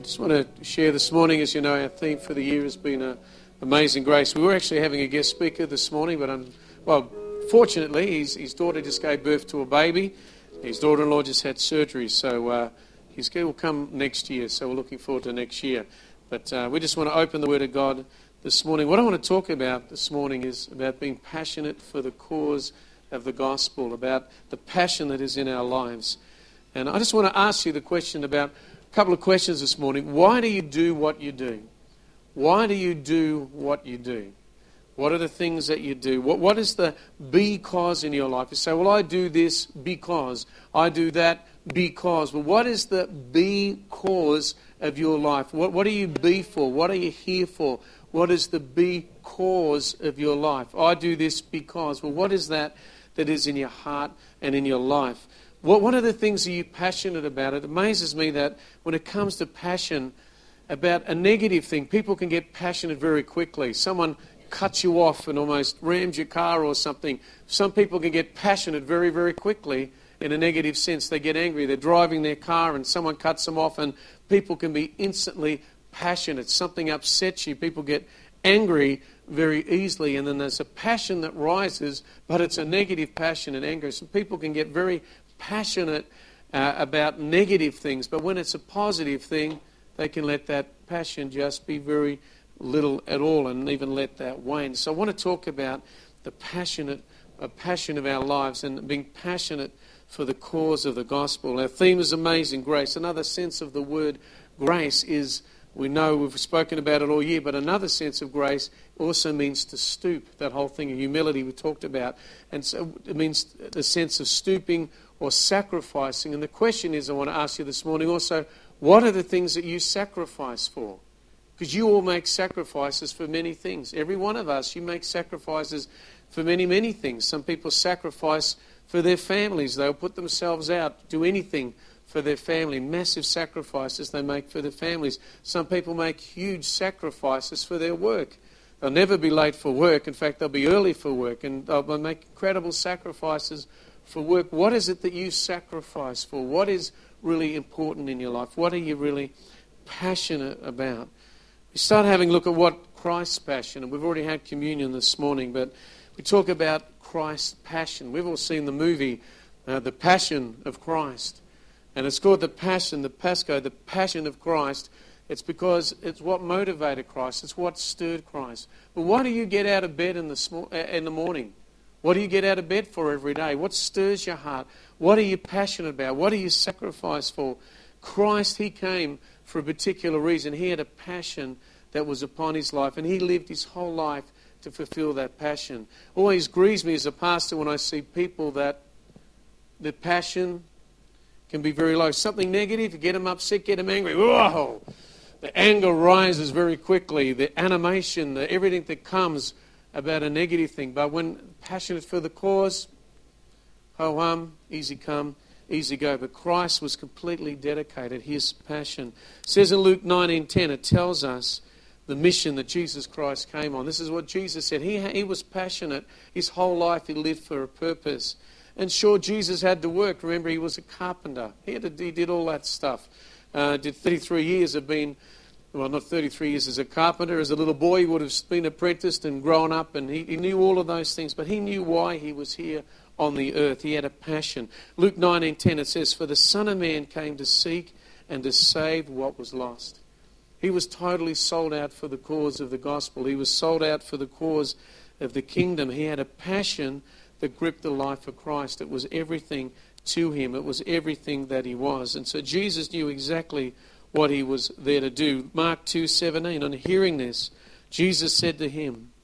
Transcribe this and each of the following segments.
I just want to share this morning, as you know, our theme for the year has been Amazing Grace. We were actually having a guest speaker this morning, but fortunately, his daughter just gave birth to a baby. His daughter-in-law just had surgery, so his kid will come next year, so we're looking forward to next year. But we just want to open the Word of God this morning. What I want to talk about this morning is about being passionate for the cause of the gospel, about the passion that is in our lives. And I just want to ask you the question about a couple of questions this morning. Why do you do what you do? Why do you do what you do? What are the things that you do? What is the because in your life? You say, well, I do this because. I do that because. Well, what is the because of your life? What are you be for? What are you here for? What is the because of your life? I do this because. Well, what is that is in your heart and in your life? What are the things that you're passionate about? It amazes me that when it comes to passion about a negative thing, people can get passionate very quickly. Someone cuts you off and almost rams your car or something. Some people can get passionate very, very quickly in a negative sense. They get angry. They're driving their car and someone cuts them off, and people can be instantly passionate. Something upsets you. People get angry very easily, and then there's a passion that rises, but it's a negative passion and anger. So people can get very passionate about negative things, but when it's a positive thing, they can let that passion just be very little at all and even let that wane. So I want to talk about the passion of our lives and being passionate for the cause of the gospel. Our theme is Amazing Grace. Another sense of the word grace is, we know we've spoken about it all year, but another sense of grace also means to stoop, that whole thing of humility we talked about. And so it means the sense of stooping or sacrificing. And the question is, I want to ask you this morning also, what are the things that you sacrifice for? Because you all make sacrifices for many things. Every one of us, you make sacrifices for many, many things. Some people sacrifice for their families. They'll put themselves out, do anything for their family. Massive sacrifices they make for their families. Some people make huge sacrifices for their work. They'll never be late for work. In fact, they'll be early for work, and they'll make incredible sacrifices for work. What is it that you sacrifice for? What is really important in your life? What are you really passionate about? We start having a look at what Christ's passion, and we've already had communion this morning, but we talk about Christ's passion. We've all seen the movie, The Passion of Christ. And it's called The Passion, the Pasco, the Passion of Christ. It's because it's what motivated Christ. It's what stirred Christ. But why do you get out of bed in the morning? What do you get out of bed for every day? What stirs your heart? What are you passionate about? What do you sacrifice for? Christ, He came for a particular reason. He had a passion that was upon His life, and He lived His whole life to fulfill that passion. Always grieves me as a pastor when I see people that the passion can be very low. Something negative, you get them upset, get them angry. Whoa! The anger rises very quickly. The animation, everything that comes about a negative thing. But when passionate for the cause, ho-hum, easy come, easy go. But Christ was completely dedicated. His passion. It says in Luke 19:10, it tells us the mission that Jesus Christ came on. This is what Jesus said. He was passionate. His whole life He lived for a purpose. And sure, Jesus had to work. Remember, He was a carpenter. He did all that stuff. Did 33 years of being, well, not 33 years as a carpenter. As a little boy, he would have been apprenticed and grown up, and he knew all of those things. But He knew why He was here on the earth. He had a passion. Luke 19:10, it says, "For the Son of Man came to seek and to save what was lost." He was totally sold out for the cause of the gospel. He was sold out for the cause of the kingdom. He had a passion that gripped the life of Christ. It was everything to Him. It was everything that He was. And so Jesus knew exactly what He was there to do. Mark 2:17, on hearing this, Jesus said to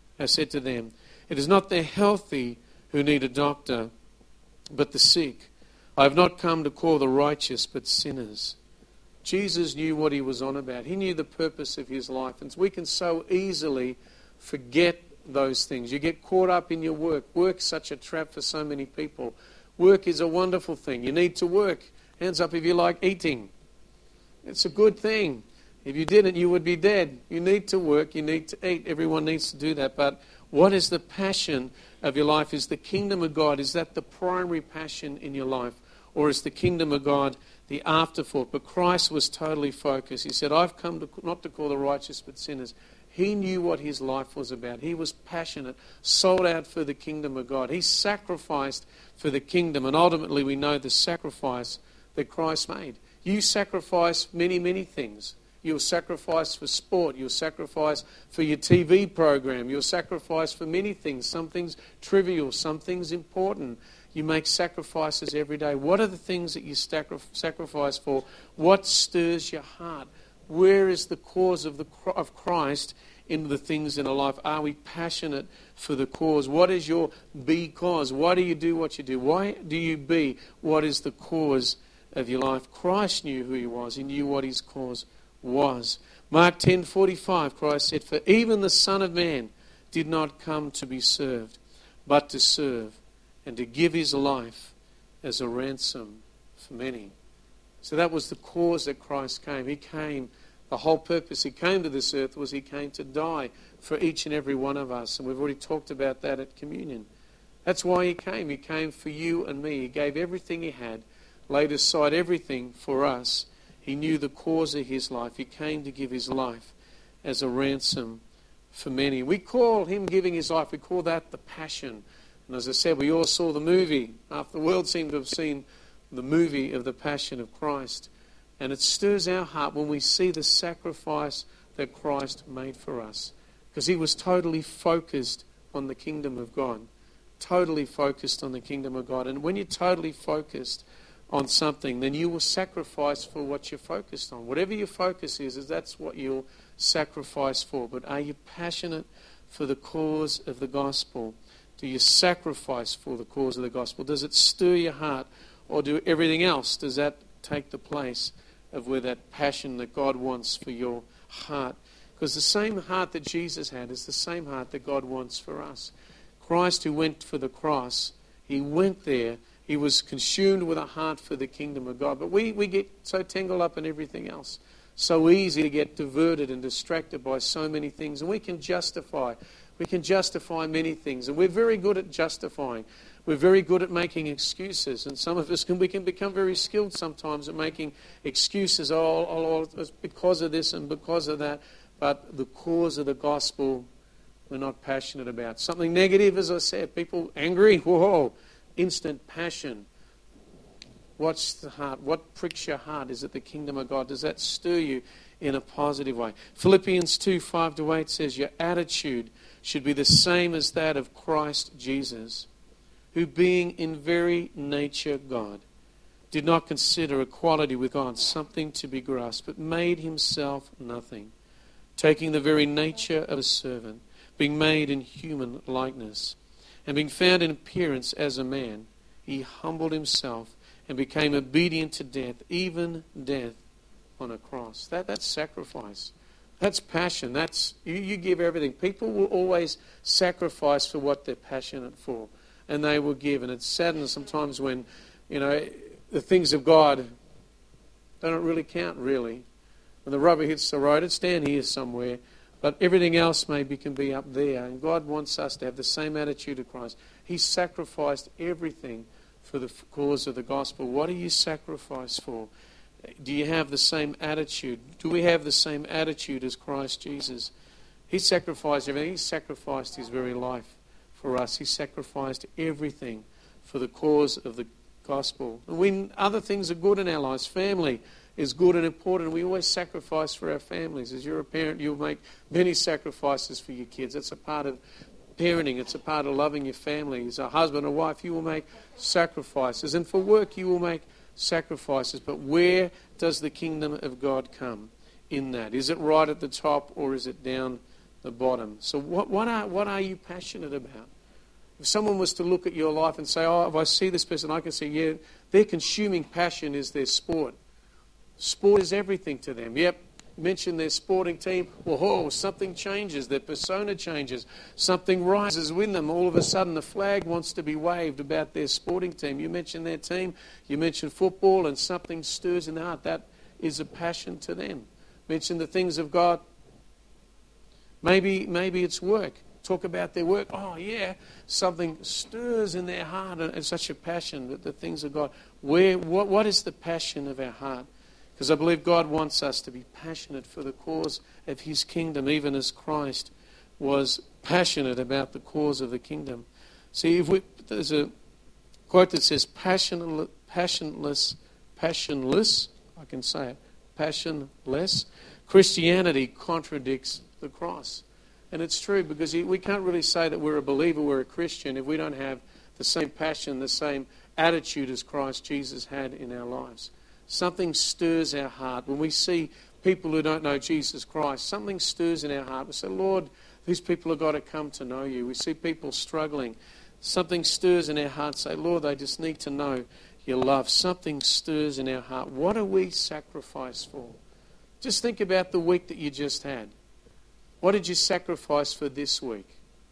them, "It is not the healthy who need a doctor, but the sick. I have not come to call the righteous, but sinners." Jesus knew what He was on about. He knew the purpose of His life. And we can so easily forget those things. You get caught up in your work. Work's such a trap for so many people. Work is a wonderful thing. You need to work. Hands up if you like eating. It's a good thing. If you didn't, you would be dead. You need to work. You need to eat. Everyone needs to do that. But what is the passion of your life? Is the kingdom of God, is that the primary passion in your life? Or is the kingdom of God the afterthought. But Christ was totally focused. He said, I've come not to call the righteous but sinners. He knew what his life was about. He was passionate, sold out for the kingdom of God. He sacrificed for the kingdom. And ultimately we know the sacrifice that Christ made. You sacrifice many, many things. You'll sacrifice for sport. You'll sacrifice for your TV program. You'll sacrifice for many things. Some things trivial, some things important. You make sacrifices every day. What are the things that you sacrifice for? What stirs your heart? Where is the cause of Christ in the things in our life? Are we passionate for the cause? What is your be cause? Why do you do what you do? Why do you be? What is the cause of your life? Christ knew who he was. He knew what his cause was. Mark 10:45, Christ said, for even the Son of Man did not come to be served, but to serve and to give his life as a ransom for many. So that was the cause that Christ came. He came, the whole purpose he came to this earth was he came to die for each and every one of us. And we've already talked about that at communion. That's why he came. He came for you and me. He gave everything he had, laid aside everything for us. He knew the cause of his life. He came to give his life as a ransom for many. We call him giving his life, we call that the passion. And as I said, we all saw the movie. Half the world seemed to have seen the movie of the Passion of Christ. And it stirs our heart when we see the sacrifice that Christ made for us. Because he was totally focused on the kingdom of God. Totally focused on the kingdom of God. And when you're totally focused on something, then you will sacrifice for what you're focused on. Whatever your focus is that's what you'll sacrifice for. But are you passionate for the cause of the gospel? Do you sacrifice for the cause of the gospel? Does it stir your heart? Or do everything else, does that take the place of where that passion that God wants for your heart? Because the same heart that Jesus had is the same heart that God wants for us. Christ, who went for the cross, he went there. He was consumed with a heart for the kingdom of God. But we get so tangled up in everything else. So easy to get diverted and distracted by so many things. And we can justify many things. And we're very good at justifying. We're very good at making excuses. And some of us we can become very skilled sometimes at making excuses. Oh, it's because of this and because of that. But the cause of the gospel, we're not passionate about. Something negative, as I said, people angry, whoa, instant passion. What's the heart? What pricks your heart? Is it the kingdom of God? Does that stir you in a positive way? Philippians 2:5-8 says, your attitude should be the same as that of Christ Jesus, who being in very nature God, did not consider equality with God something to be grasped, but made himself nothing, taking the very nature of a servant, being made in human likeness, and being found in appearance as a man, he humbled himself and became obedient to death, even death on a cross. That's sacrifice. That's passion. That's you give everything. People will always sacrifice for what they're passionate for, and they will give. And it saddens sometimes when, the things of God, they don't really count, really. When the rubber hits the road, it's down here somewhere. But everything else maybe can be up there. And God wants us to have the same attitude of Christ. He sacrificed everything for the cause of the gospel. What do you sacrifice for? Do you have the same attitude? Do we have the same attitude as Christ Jesus? He sacrificed everything. He sacrificed his very life for us. He sacrificed everything for the cause of the gospel. And when other things are good in our lives, family is good and important. We always sacrifice for our families. As you're a parent, you'll make many sacrifices for your kids. That's a part of parenting. It's a part of loving your family. As a husband or wife, you will make sacrifices. And for work, you will make sacrifices. But where does the kingdom of God come in that? Is it right at the top or is it down the bottom? So what are you passionate about? If someone was to look at your life and say, oh, if I see this person, I can see, yeah, their consuming passion is their sport. Sport is everything to them. Yep, mention their sporting team. Whoa, something changes. Their persona changes. Something rises within them. All of a sudden, the flag wants to be waved about their sporting team. You mention their team. You mention football, and something stirs in the heart. That is a passion to them. Mention the things of God. Maybe it's work. talk about their work. Oh, yeah, something stirs in their heart and such a passion that the things of God. What is the passion of our heart? Because I believe God wants us to be passionate for the cause of His kingdom, even as Christ was passionate about the cause of the kingdom. See, there's a quote that says, passionless, I can say it, passionless Christianity contradicts the cross. And it's true, because we can't really say that we're a believer, we're a Christian, if we don't have the same passion, the same attitude as Christ Jesus had in our lives. Something stirs our heart. When we see people who don't know Jesus Christ, something stirs in our heart. We say, Lord, these people have got to come to know you. We see people struggling. Something stirs in our heart. Say, Lord, they just need to know your love. Something stirs in our heart. What do we sacrifice for? Just think about the week that you just had. What did you sacrifice for this week?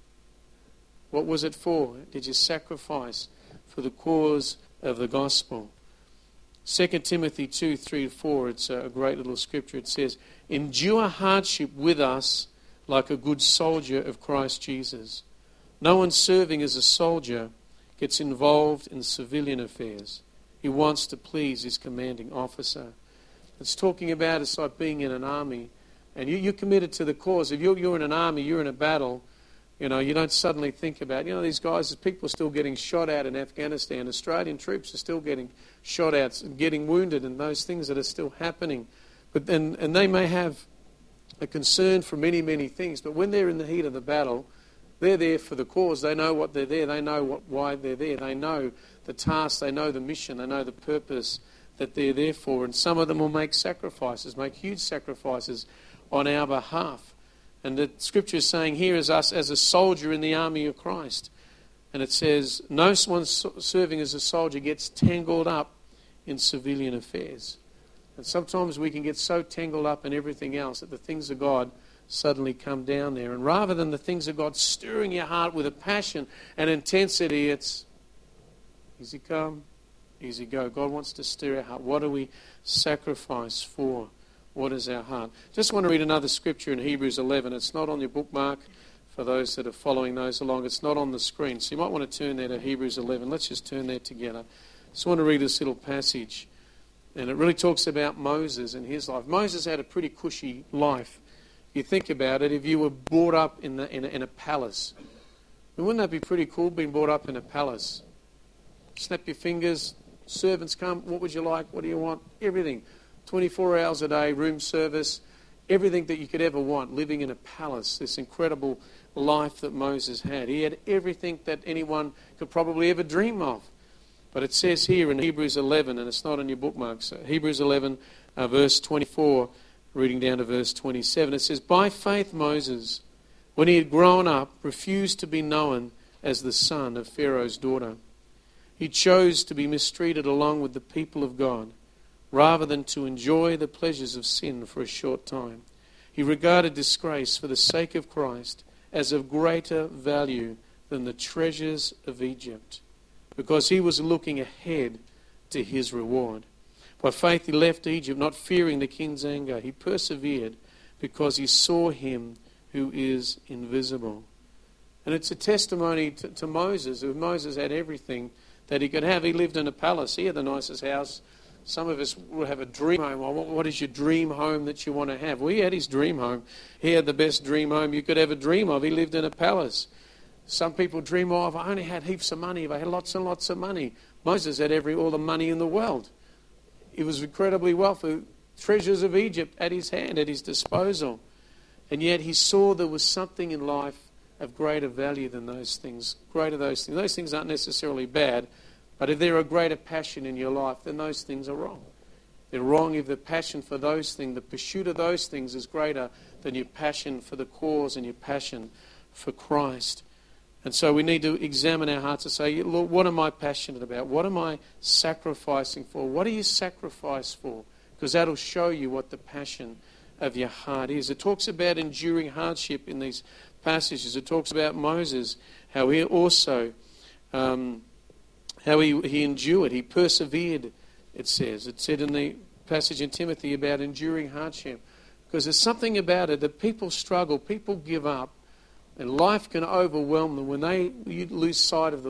What was it for? Did you sacrifice for the cause of the gospel? 2 Timothy 2:3-4, it's a great little scripture. It says, endure hardship with us like a good soldier of Christ Jesus. No one serving as a soldier gets involved in civilian affairs. He wants to please his commanding officer. It's talking about it's like being in an army, and you're committed to the cause. If you're in an army, you're in a battle, you don't suddenly think about, these guys, people are still getting shot at in Afghanistan. Australian troops are still getting shot at and getting wounded, and those things that are still happening. And they may have a concern for many, many things, but when they're in the heat of the battle, they're there for the cause. They know what they're there. They know why they're there. They know the task. They know the mission. They know the purpose that they're there for. And some of them will make sacrifices, make huge sacrifices on our behalf. And the scripture is saying here is us as a soldier in the army of Christ. And it says, no one serving as a soldier gets tangled up in civilian affairs. And sometimes we can get so tangled up in everything else that the things of God suddenly come down there. And rather than the things of God stirring your heart with a passion and intensity, it's easy come, easy go. God wants to stir our heart. What do we sacrifice for? What is our heart? Just want to read another scripture in Hebrews 11. It's not on your bookmark for those that are following those along. It's not on the screen. So you might want to turn there to Hebrews 11. Let's just turn there together. Just want to read this little passage. And it really talks about Moses and his life. Moses had a pretty cushy life. If you think about it, if you were brought up in a palace, wouldn't that be pretty cool, being brought up in a palace? Snap your fingers, servants come, what would you like, what do you want? Everything. 24 hours a day, room service, everything that you could ever want, living in a palace, this incredible life that Moses had. He had everything that anyone could probably ever dream of. But it says here in Hebrews 11, and it's not on your bookmarks, Hebrews 11, verse 24, reading down to verse 27, it says, by faith Moses, when he had grown up, refused to be known as the son of Pharaoh's daughter. He chose to be mistreated along with the people of God, rather than to enjoy the pleasures of sin for a short time. He regarded disgrace for the sake of Christ as of greater value than the treasures of Egypt, because he was looking ahead to his reward. By faith he left Egypt, not fearing the king's anger. He persevered because he saw him who is invisible. And it's a testimony to Moses. Moses had everything that he could have. He lived in a palace. He had the nicest house. Some of us will have a dream home. Well, what is your dream home that you want to have? Well, he had his dream home. He had the best dream home you could ever dream of. He lived in a palace. Some people dream of, I only had heaps of money. If I had lots and lots of money. Moses had all the money in the world. He was incredibly wealthy. Treasures of Egypt at his hand, at his disposal. And yet he saw there was something in life of greater value than those things. Greater those things. Those things aren't necessarily bad, but if they're a greater passion in your life, then those things are wrong. They're wrong if the passion for those things, the pursuit of those things is greater than your passion for the cause and your passion for Christ. And so we need to examine our hearts and say, Lord, what am I passionate about? What am I sacrificing for? What do you sacrifice for? Because that'll show you what the passion of your heart is. It talks about enduring hardship in these passages. It talks about Moses, how he also, how he endured, he persevered, it says. It said in the passage in Timothy about enduring hardship. Because there's something about it that people struggle, people give up And life can overwhelm them when you lose sight of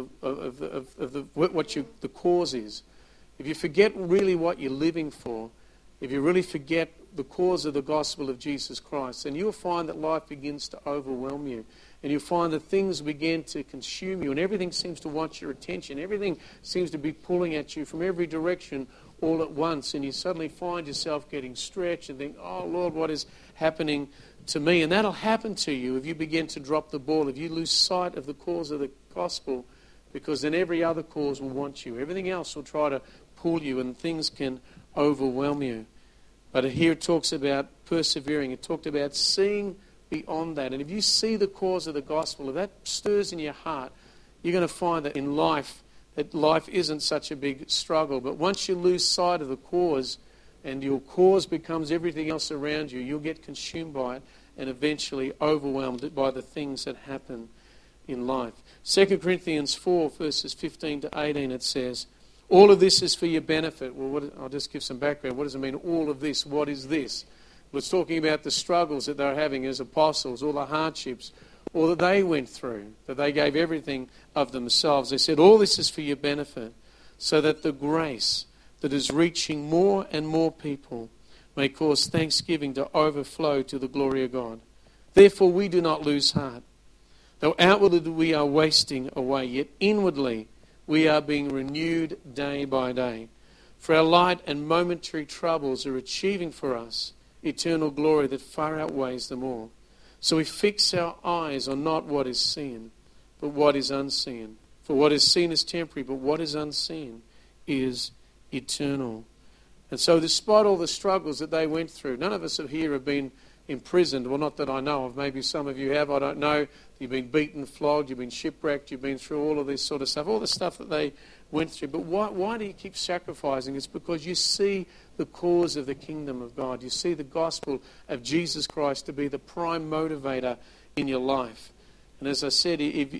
the cause is. If you forget really what you're living for, if you really forget the cause of the gospel of Jesus Christ, then you'll find that life begins to overwhelm you. And you'll find that things begin to consume you, and everything seems to want your attention. Everything seems to be pulling at you from every direction all at once. And you suddenly find yourself getting stretched and think, oh Lord, what is happening to me? And that'll happen to you if you begin to drop the ball, if you lose sight of the cause of the gospel, because then every other cause will want you. Everything else will try to pull you, and things can overwhelm you. But here it talks about persevering. It talked about seeing beyond that. And if you see the cause of the gospel, if that stirs in your heart, you're going to find that in life, that life isn't such a big struggle. But once you lose sight of the cause, and your cause becomes everything else around you, you'll get consumed by it and eventually overwhelmed by the things that happen in life. 2 Corinthians 4, verses 15 to 18, it says, all of this is for your benefit. Well, I'll just give some background. What does it mean, all of this? What is this? Well, it's talking about the struggles that they were having as apostles, all the hardships, all that they went through, that they gave everything of themselves. They said, all this is for your benefit, so that the grace that is reaching more and more people may cause thanksgiving to overflow to the glory of God. Therefore, we do not lose heart. Though outwardly we are wasting away, yet inwardly we are being renewed day by day. For our light and momentary troubles are achieving for us eternal glory that far outweighs them all. So we fix our eyes on not what is seen, but what is unseen. For what is seen is temporary, but what is unseen is eternal. And so despite all the struggles that they went through, none of us here have been imprisoned. Well, not that I know of. Maybe some of you have. I don't know. You've been beaten, flogged, you've been shipwrecked, you've been through all of this sort of stuff, all the stuff that they went through. But why do you keep sacrificing? It's because you see the cause of the kingdom of God. You see the gospel of Jesus Christ to be the prime motivator in your life. And as I said,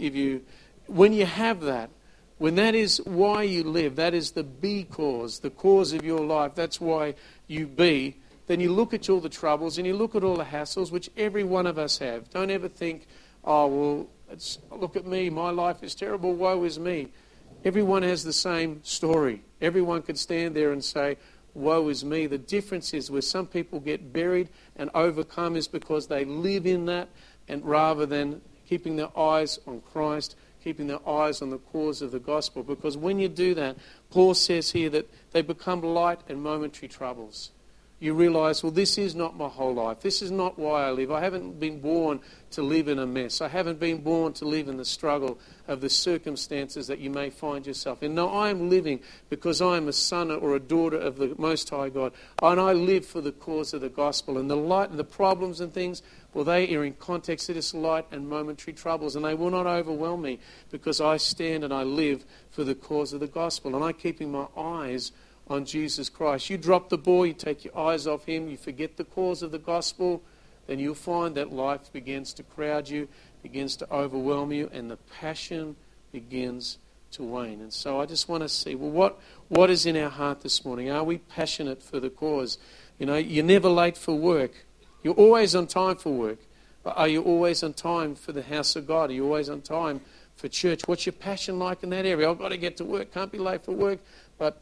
when you have that, when that is why you live, that is the be cause, the cause of your life, that's why you be, then you look at all the troubles and you look at all the hassles, which every one of us have. Don't ever think, oh, well, look at me, my life is terrible, woe is me. Everyone has the same story. Everyone could stand there and say, woe is me. The difference is where some people get buried and overcome is because they live in that, and rather than keeping their eyes on Christ, keeping their eyes on the cause of the gospel. Because when you do that, Paul says here that they become light and momentary troubles. You realize, well, this is not my whole life. This is not why I live. I haven't been born to live in a mess. I haven't been born to live in the struggle of the circumstances that you may find yourself in. No, I am living because I am a son or a daughter of the Most High God. And I live for the cause of the gospel. And the light and the problems and things, well, they are in context of this light and momentary troubles. And they will not overwhelm me because I stand and I live for the cause of the gospel. And I'm keeping my eyes on Jesus Christ. You drop the ball, you take your eyes off him, you forget the cause of the gospel, then you'll find that life begins to crowd you, begins to overwhelm you, and the passion begins to wane. And so I just want to see, well, what is in our heart this morning? Are we passionate for the cause? You know, you're never late for work. You're always on time for work. But are you always on time for the house of God? Are you always on time for church? What's your passion like in that area? I've got to get to work, can't be late for work. But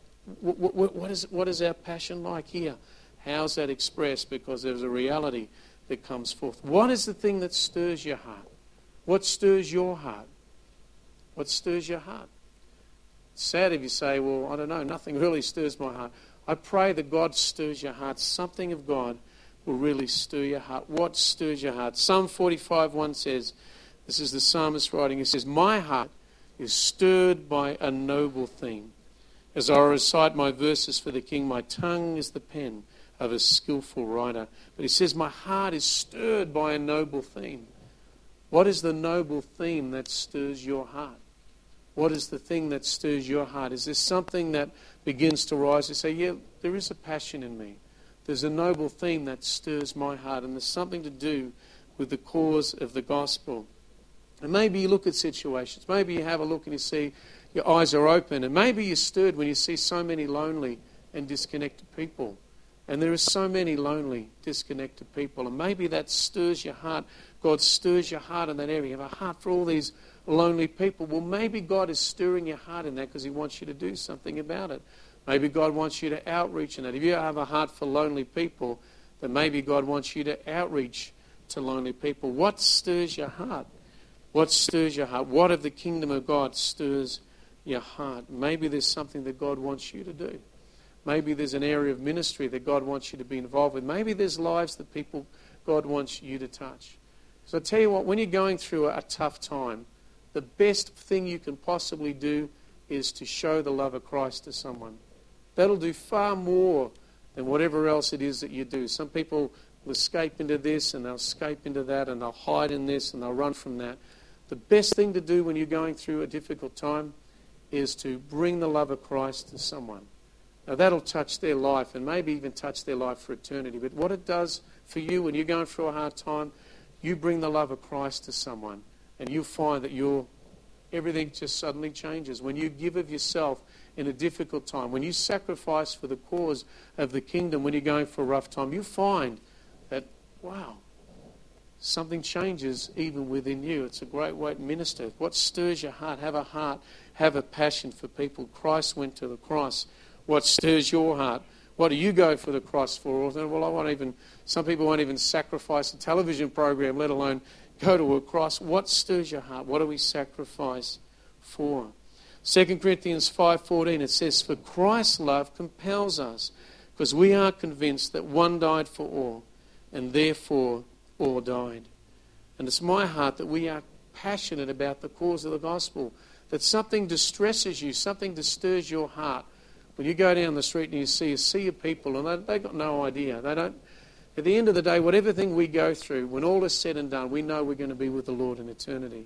what is our passion like here? How's that expressed? Because there's a reality that comes forth. What is the thing that stirs your heart? What stirs your heart? What stirs your heart? It's sad if you say, well, I don't know, nothing really stirs my heart. I pray that God stirs your heart. Something of God will really stir your heart. What stirs your heart? Psalm 45:1 says, this is the psalmist writing, it says, my heart is stirred by a noble theme. As I recite my verses for the king, my tongue is the pen of a skillful writer. But he says, my heart is stirred by a noble theme. What is the noble theme that stirs your heart? What is the thing that stirs your heart? Is there something that begins to rise? You say, yeah, there is a passion in me. There's a noble theme that stirs my heart, and there's something to do with the cause of the gospel. And maybe you look at situations. Maybe you have a look and you see your eyes are open, and maybe you're stirred when you see so many lonely and disconnected people. And there are so many lonely, disconnected people. And maybe that stirs your heart. God stirs your heart in that area. You have a heart for all these lonely people. Well, maybe God is stirring your heart in that because he wants you to do something about it. Maybe God wants you to outreach in that. If you have a heart for lonely people, then maybe God wants you to outreach to lonely people. What stirs your heart? What stirs your heart? What of the kingdom of God stirs your heart? Maybe there's something that God wants you to do. Maybe there's an area of ministry that God wants you to be involved with. Maybe there's lives that God wants you to touch. So I tell you what, when you're going through a tough time, the best thing you can possibly do is to show the love of Christ to someone. That'll do far more than whatever else it is that you do. Some people will escape into this and they'll escape into that and they'll hide in this and they'll run from that. The best thing to do when you're going through a difficult time is to bring the love of Christ to someone. Now that'll touch their life and maybe even touch their life for eternity. But what it does for you when you're going through a hard time, you bring the love of Christ to someone and you'll find that everything just suddenly changes. When you give of yourself in a difficult time, when you sacrifice for the cause of the kingdom, when you're going for a rough time, you find that, wow, something changes even within you. It's a great way to minister. What stirs your heart? Have a passion for people. Christ went to the cross. What stirs your heart? What do you go for the cross for? Well, some people won't even sacrifice a television program, let alone go to a cross. What stirs your heart? What do we sacrifice for? 2 Corinthians 5:14, it says, "For Christ's love compels us, because we are convinced that one died for all, and therefore all died." And it's my heart that we are passionate about the cause of the gospel, that something distresses you, something disturbs your heart. When you go down the street and you see a sea of people, and they've got no idea. They don't. At the end of the day, whatever thing we go through, when all is said and done, we know we're going to be with the Lord in eternity.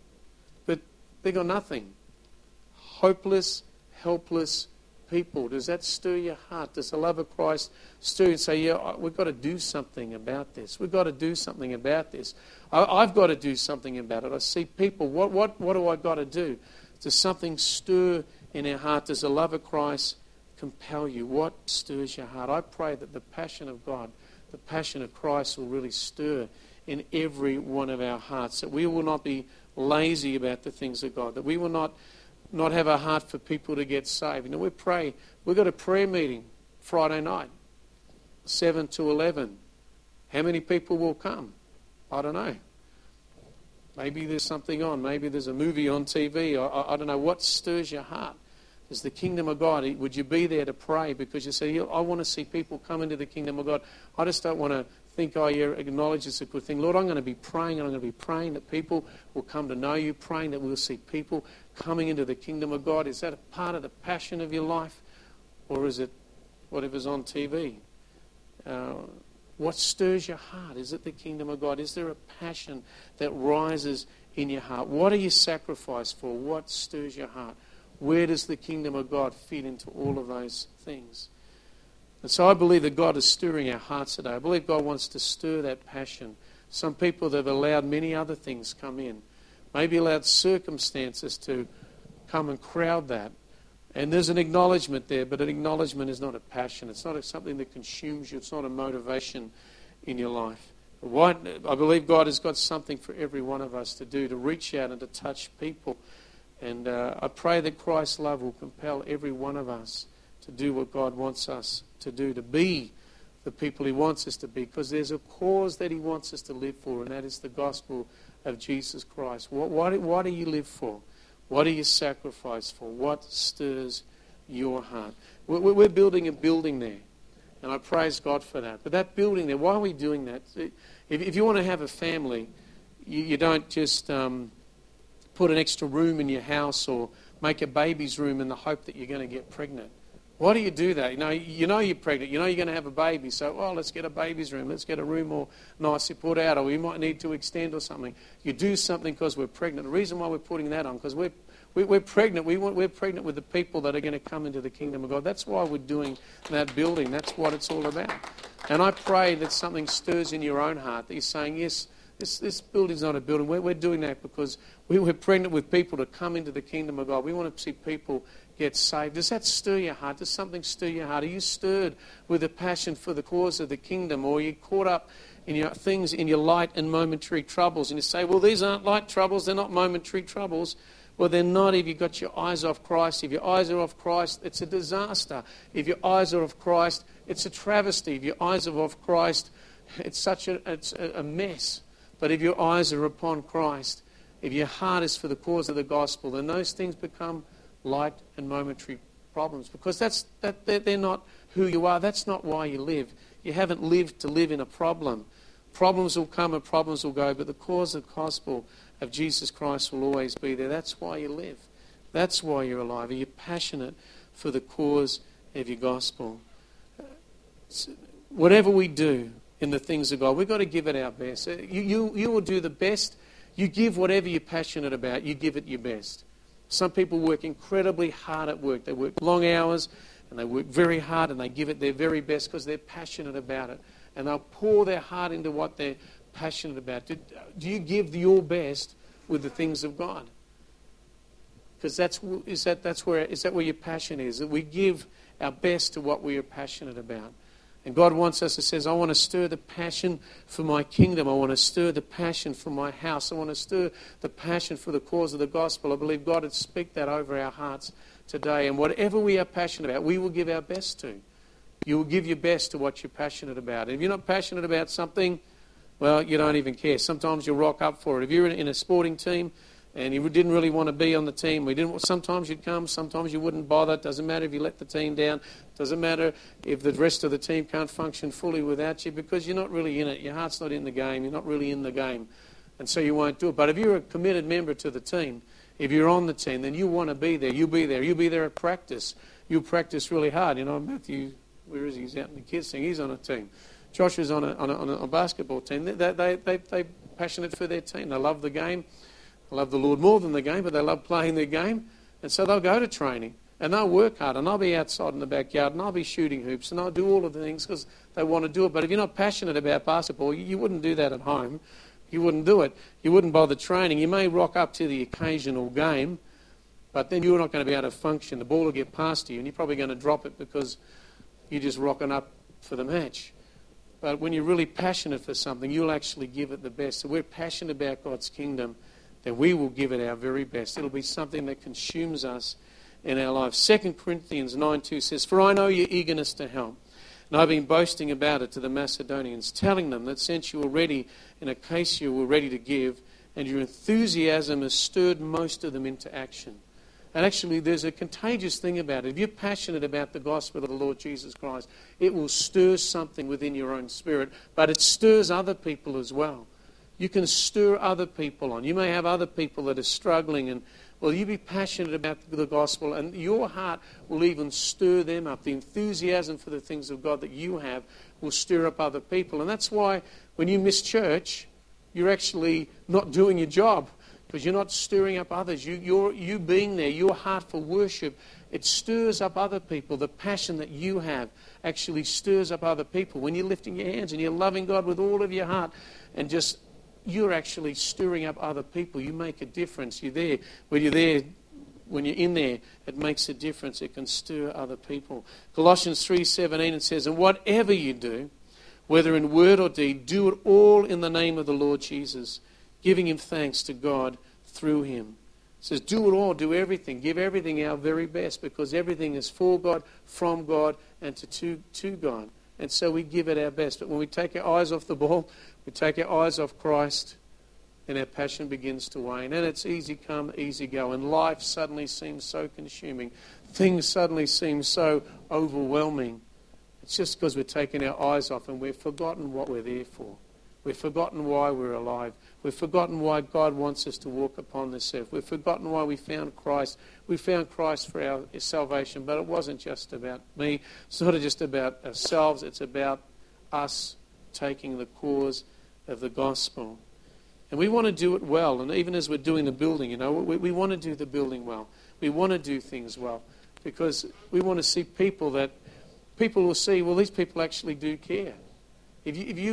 But they've got nothing. Hopeless, helpless people. Does that stir your heart? Does the love of Christ stir you and say, yeah, we've got to do something about this. We've got to do something about this. I've got to do something about it. I see people. What do I got to do? Does something stir in our heart? Does the love of Christ compel you? What stirs your heart? I pray that the passion of God, the passion of Christ will really stir in every one of our hearts, that we will not be lazy about the things of God, that we will not have a heart for people to get saved. You know, we've got a prayer meeting Friday night, 7 to 11. How many people will come? I don't know. Maybe there's something on. Maybe there's a movie on TV. I don't know. What stirs your heart? Is the kingdom of God. Would you be there to pray? Because you say, I want to see people come into the kingdom of God. I just don't want to think, acknowledge it's a good thing. Lord, I'm going to be praying, and I'm going to be praying that people will come to know you, praying that we'll see people coming into the kingdom of God. Is that a part of the passion of your life? Or is it whatever's on TV? What stirs your heart? Is it the kingdom of God? Is there a passion that rises in your heart? What do you sacrifice for? What stirs your heart? Where does the kingdom of God fit into all of those things? And so I believe that God is stirring our hearts today. I believe God wants to stir that passion. Some people that have allowed many other things come in, maybe allowed circumstances to come and crowd that. And there's an acknowledgement there, but an acknowledgement is not a passion. It's not something that consumes you. It's not a motivation in your life. I believe God has got something for every one of us to do, to reach out and to touch people. And I pray that Christ's love will compel every one of us to do what God wants us to do, to be the people He wants us to be, because there's a cause that He wants us to live for, and that is the gospel of Jesus Christ. What do you live for? What do you sacrifice for? What stirs your heart? We're building a building there, and I praise God for that. But that building there, why are we doing that? If you want to have a family, you don't just put an extra room in your house or make a baby's room in the hope that you're going to get pregnant. Why do you do that? You know you're pregnant. You know you're going to have a baby. So, let's get a baby's room. Let's get a room more nicely put out, or we might need to extend or something. You do something because we're pregnant. The reason why we're putting that on, because we're pregnant. We're pregnant with the people that are going to come into the kingdom of God. That's why we're doing that building. That's what it's all about. And I pray that something stirs in your own heart, that you're saying, yes, this building's not a building. We're doing that because we're pregnant with people to come into the kingdom of God. We want to see people get saved? Does that stir your heart? Does something stir your heart? Are you stirred with a passion for the cause of the kingdom? Or are you caught up in your things, in your light and momentary troubles? And you say, well, these aren't light troubles, they're not momentary troubles. Well, they're not if you've got your eyes off Christ. If your eyes are off Christ, it's a disaster. If your eyes are off Christ, it's a travesty. If your eyes are off Christ, it's a mess. But if your eyes are upon Christ, if your heart is for the cause of the gospel, then those things become light and momentary problems, because they're not who you are. That's not why you live. You haven't lived to live in a problem. Problems will come and problems will go, but the cause of the gospel of Jesus Christ will always be there. That's why you live. That's why you're alive. Are you passionate for the cause of your gospel? Whatever we do in the things of God, we've got to give it our best. You will do the best. You give whatever you're passionate about. You give it your best. Some people work incredibly hard at work. They work long hours and they work very hard and they give it their very best because they're passionate about it. And they'll pour their heart into what they're passionate about. Do you give your best with the things of God? Because is that where your passion is? That we give our best to what we are passionate about. And God wants us, it says, I want to stir the passion for my kingdom. I want to stir the passion for my house. I want to stir the passion for the cause of the gospel. I believe God would speak that over our hearts today. And whatever we are passionate about, we will give our best to. You will give your best to what you're passionate about. And if you're not passionate about something, well, you don't even care. Sometimes you'll rock up for it. If you're in a sporting team and you didn't really want to be on the team, sometimes you'd come, sometimes you wouldn't bother. It doesn't matter if you let the team down. It doesn't matter if the rest of the team can't function fully without you, because you're not really in it. Your heart's not in the game. You're not really in the game. And so you won't do it. But if you're a committed member to the team, if you're on the team, then you want to be there. You'll be there. You'll be there at practice. You'll practice really hard. You know, Matthew, where is he? He's out in the kids' thing. He's on a team. Joshua's on a basketball team. They're passionate for their team. They love the game. They love the Lord more than the game, but they love playing their game. And so they'll go to training and they'll work hard, and they'll be outside in the backyard and they'll be shooting hoops and they'll do all of the things because they want to do it. But if you're not passionate about basketball, you wouldn't do that at home. You wouldn't do it. You wouldn't bother training. You may rock up to the occasional game, but then you're not going to be able to function. The ball will get past you and you're probably going to drop it because you're just rocking up for the match. But when you're really passionate for something, you'll actually give it the best. So we're passionate about God's kingdom, then we will give it our very best. It'll be something that consumes us in our lives. 2 Corinthians 9:2 says, "For I know your eagerness to help, and I've been boasting about it to the Macedonians, telling them that since you were ready, in a case you were ready to give, and your enthusiasm has stirred most of them into action." And actually, there's a contagious thing about it. If you're passionate about the gospel of the Lord Jesus Christ, it will stir something within your own spirit, but it stirs other people as well. You can stir other people on. You may have other people that are struggling, and, well, you be passionate about the gospel, and your heart will even stir them up. The enthusiasm for the things of God that you have will stir up other people. And that's why when you miss church, you're actually not doing your job, because you're not stirring up others. You being there, your heart for worship, it stirs up other people. The passion that you have actually stirs up other people. When you're lifting your hands and you're loving God with all of your heart, and just you're actually stirring up other people. You make a difference. You're there. When you're in there, it makes a difference. It can stir other people. Colossians 3:17, it says, "And whatever you do, whether in word or deed, do it all in the name of the Lord Jesus, giving him thanks to God through him." It says, do it all, do everything, give everything our very best, because everything is for God, from God, and to God. And so we give it our best. But when we take our eyes off the ball, we take our eyes off Christ, and our passion begins to wane. And it's easy come, easy go. And life suddenly seems so consuming. Things suddenly seem so overwhelming. It's just because we're taking our eyes off and we've forgotten what we're there for. We've forgotten why we're alive. We've forgotten why God wants us to walk upon this earth. We've forgotten why we found Christ. We found Christ for our salvation, but it wasn't just about me. It's not just about ourselves. It's about us taking the cause of the gospel. And we want to do it well. And even as we're doing the building, we want to do the building well. We want to do things well, because we want to see people will see, well, these people actually do care. If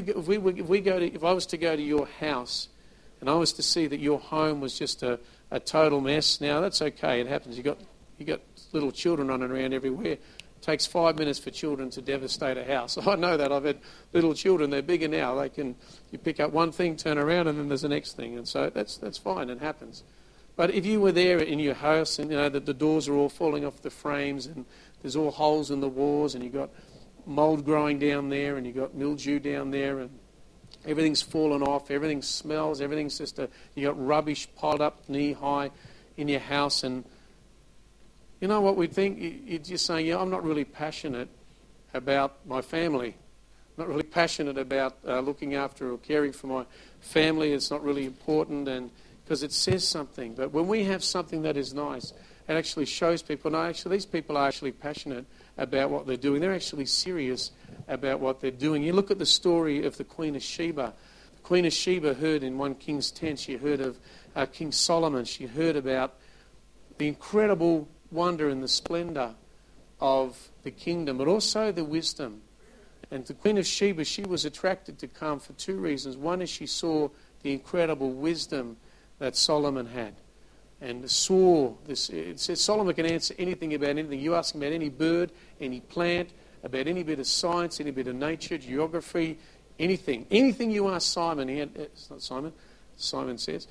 I was to go to your house and I was to see that your home was just a total mess, now that's okay, it happens. You got there's little children running around everywhere. It takes 5 minutes for children to devastate a house. I know that. I've had little children. They're bigger now. You pick up one thing, turn around, and then there's the next thing. And so that's fine. It happens. But if you were there in your house and the doors are all falling off the frames and there's all holes in the walls and you've got mold growing down there and you've got mildew down there and everything's fallen off, everything smells, everything's you got rubbish piled up knee high in your house, and you know what we'd think? You're just saying, I'm not really passionate about my family. I'm not really passionate about looking after or caring for my family. It's not really important, and because it says something. But when we have something that is nice, it actually shows people, no, actually these people are actually passionate about what they're doing. They're actually serious about what they're doing. You look at the story of the Queen of Sheba. The Queen of Sheba heard in 1 Kings 10, she heard of King Solomon. She heard about the incredible wonder and the splendor of the kingdom, but also the wisdom. And the Queen of Sheba, she was attracted to come for two reasons. One is she saw the incredible wisdom that Solomon had. And saw this. It says Solomon can answer anything about anything. You ask him about any bird, any plant, about any bit of science, any bit of nature, geography, anything. Anything you ask Simon, it's not Simon, Solomon says,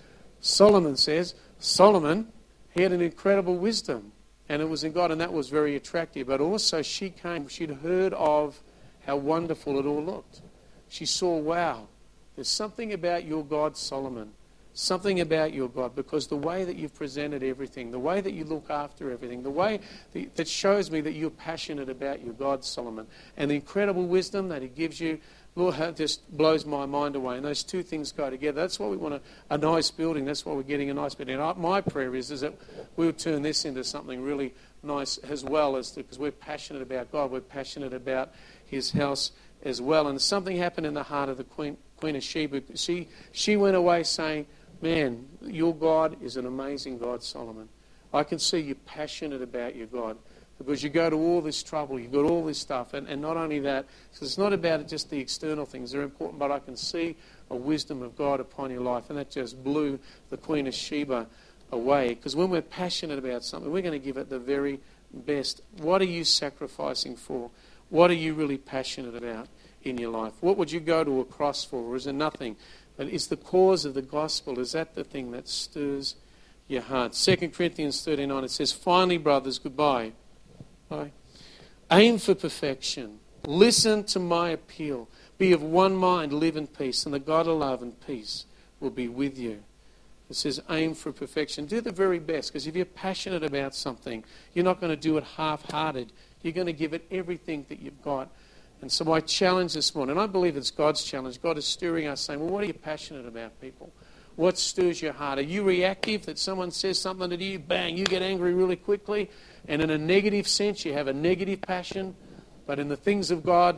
Solomon, he had an incredible wisdom. And it was in God, and that was very attractive. But also she'd heard of how wonderful it all looked. She saw, wow, there's something about your God, Solomon. Something about your God, because the way that you've presented everything, the way that you look after everything, the way that shows me that you're passionate about your God, Solomon, and the incredible wisdom that he gives you, Lord, it just blows my mind away. And those two things go together. That's why we want a nice building. That's why we're getting a nice building. And my prayer is that we'll turn this into something really nice as well, because we're passionate about God. We're passionate about his house as well. And something happened in the heart of the Queen of Sheba. She went away saying, man, your God is an amazing God, Solomon. I can see you're passionate about your God because you go to all this trouble, you've got all this stuff. And not only that, so it's not about just the external things. They're important, but I can see a wisdom of God upon your life. And that just blew the Queen of Sheba away. Because when we're passionate about something, we're going to give it the very best. What are you sacrificing for? What are you really passionate about in your life? What would you go to a cross for? Or is it nothing? But is the cause of the gospel, is that the thing that stirs your heart? 2 Corinthians 13:9, it says, finally, brothers, goodbye. Bye. Aim for perfection. Listen to my appeal. Be of one mind, live in peace, and the God of love and peace will be with you. It says aim for perfection. Do the very best, because if you're passionate about something, you're not going to do it half-hearted. You're going to give it everything that you've got. And so my challenge this morning, and I believe it's God's challenge, God is stirring us saying, well, what are you passionate about, people? What stirs your heart? Are you reactive that someone says something to you, bang, you get angry really quickly, and in a negative sense you have a negative passion, but in the things of God,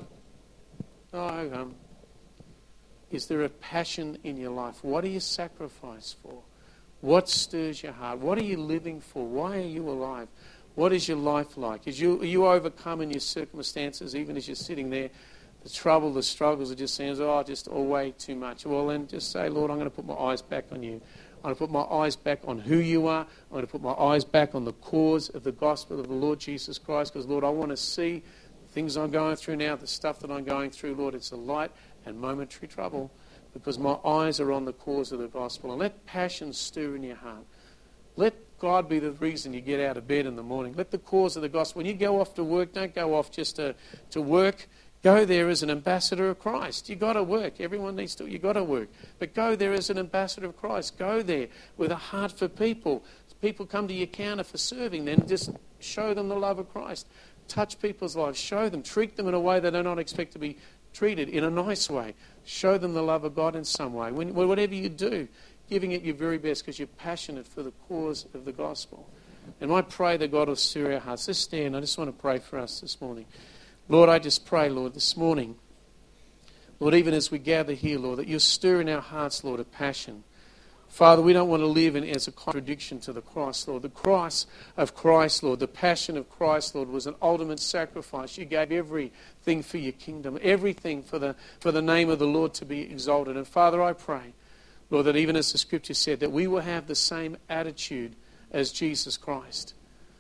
is there a passion in your life? What do you sacrifice for? What stirs your heart? What are you living for? Why are you alive? What is your life like? Are you overcoming your circumstances even as you're sitting there? The trouble, the struggles are just saying, just way too much. Well, then just say, Lord, I'm going to put my eyes back on you. I'm going to put my eyes back on who you are. I'm going to put my eyes back on the cause of the gospel of the Lord Jesus Christ. Because, Lord, I want to see the things I'm going through now, the stuff that I'm going through. Lord, it's a light and momentary trouble because my eyes are on the cause of the gospel. And let passion stir in your heart. Let God be the reason you get out of bed in the morning. Let the cause of the gospel. When you go off to work, don't go off just to work. Go there as an ambassador of Christ. You've got to work. Everyone needs to. You've got to work. But go there as an ambassador of Christ. Go there with a heart for people. People come to your counter for serving. Then just show them the love of Christ. Touch people's lives. Show them. Treat them in a way they do not expect to be treated, in a nice way. Show them the love of God in some way. Whatever you do, giving it your very best because you're passionate for the cause of the gospel. And I pray that God will stir our hearts. Let's stand. I just want to pray for us this morning. Lord, I just pray, Lord, this morning, Lord, even as we gather here, Lord, that you're stirring our hearts, Lord, a passion. Father, we don't want to live as a contradiction to the cross, Lord. The cross of Christ, Lord, the passion of Christ, Lord, was an ultimate sacrifice. You gave everything for your kingdom, everything for the name of the Lord to be exalted. And Father, I pray, Lord, that even as the Scripture said, that we will have the same attitude as Jesus Christ.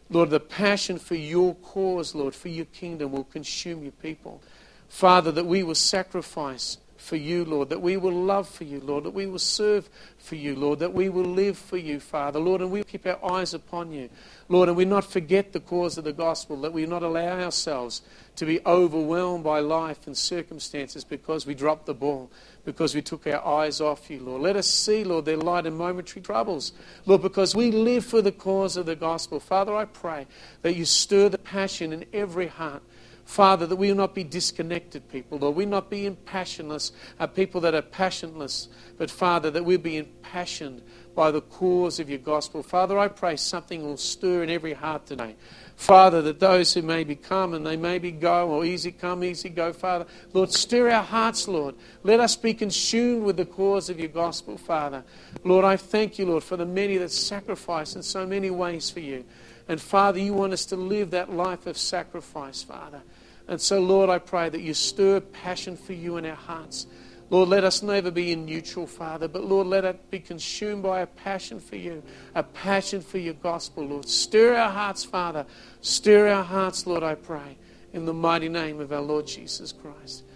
Lord, the passion for your cause, Lord, for your kingdom will consume your people. Father, that we will sacrifice for you, Lord, that we will love for you, Lord, that we will serve for you, Lord, that we will live for you, Father, Lord, and we keep our eyes upon you, Lord, and we not forget the cause of the gospel, that we not allow ourselves to be overwhelmed by life and circumstances because we dropped the ball, because we took our eyes off you, Lord. Let us see, Lord, their light and momentary troubles, Lord, because we live for the cause of the gospel. Father, I pray that you stir the passion in every heart, Father, that we will not be disconnected people, Lord. We will not be impassionless, people that are passionless, but Father, that we'll be impassioned by the cause of your gospel. Father, I pray something will stir in every heart today. Father, that those who maybe come and they maybe go, or easy come, easy go, Father, Lord, stir our hearts, Lord. Let us be consumed with the cause of your gospel, Father. Lord, I thank you, Lord, for the many that sacrifice in so many ways for you. And Father, you want us to live that life of sacrifice, Father. And so, Lord, I pray that you stir passion for you in our hearts. Lord, let us never be in neutral, Father, but Lord, let it be consumed by a passion for you, a passion for your gospel, Lord. Stir our hearts, Father. Stir our hearts, Lord, I pray, in the mighty name of our Lord Jesus Christ.